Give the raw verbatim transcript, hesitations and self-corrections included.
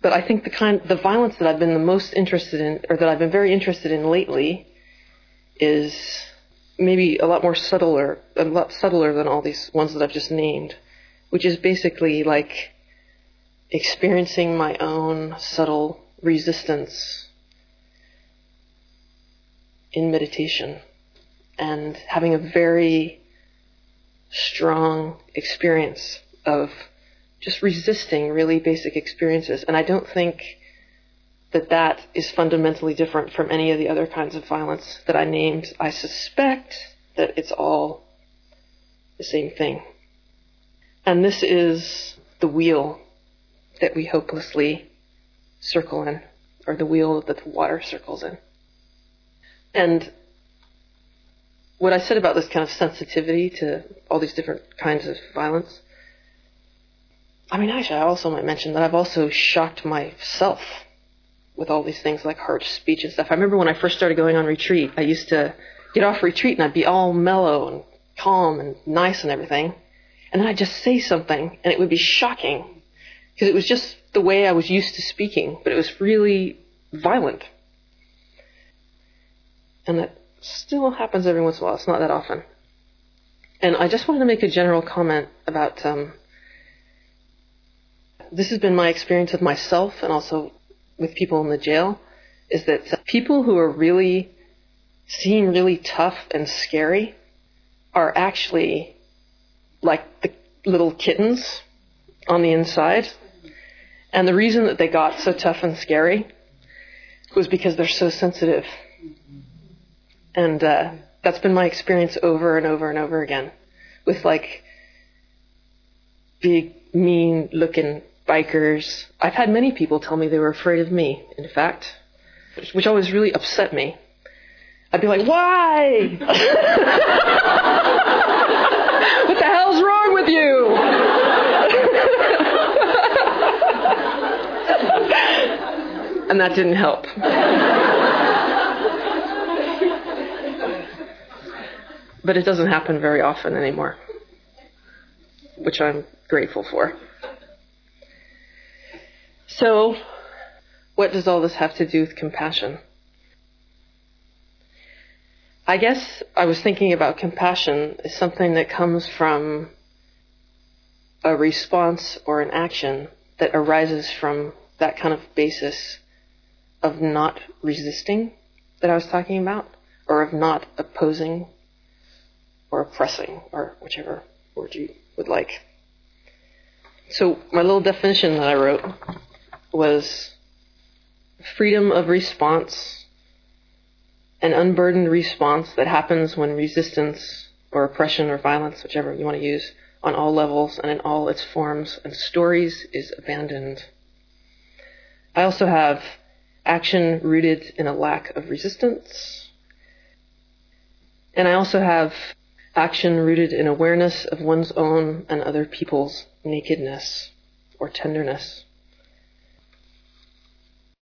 But I think the kind, the violence that I've been the most interested in, or that I've been very interested in lately, is maybe a lot more subtler, a lot subtler than all these ones that I've just named, which is basically like experiencing my own subtle resistance in meditation and having a very strong experience of just resisting really basic experiences. And I don't think that that is fundamentally different from any of the other kinds of violence that I named. I suspect that it's all the same thing. And this is the wheel that we hopelessly circle in, or the wheel that the water circles in. And what I said about this kind of sensitivity to all these different kinds of violence, I mean, actually, I also might mention that I've also shocked myself with all these things like harsh speech and stuff. I remember when I first started going on retreat, I used to get off retreat and I'd be all mellow and calm and nice and everything. And then I'd just say something and it would be shocking because it was just the way I was used to speaking, but it was really violent. And that still happens every once in a while. It's not that often. And I just wanted to make a general comment about, um, this has been my experience with myself and also with people in the jail, is that people who are really, seem really tough and scary are actually like the little kittens on the inside. And the reason that they got so tough and scary was because they're so sensitive. And uh, that's been my experience over and over and over again with like big, mean-looking bikers. I've had many people tell me they were afraid of me, in fact, which, which always really upset me. I'd be like, why? What the hell's wrong with you? And that didn't help. But it doesn't happen very often anymore, which I'm grateful for. So, what does all this have to do with compassion? I guess I was thinking about compassion as something that comes from a response or an action that arises from that kind of basis of not resisting that I was talking about, or of not opposing or oppressing, or whichever word you would like. So my little definition that I wrote was freedom of response, an unburdened response that happens when resistance or oppression or violence, whichever you want to use, on all levels and in all its forms and stories is abandoned. I also have action rooted in a lack of resistance. And I also have action rooted in awareness of one's own and other people's nakedness or tenderness.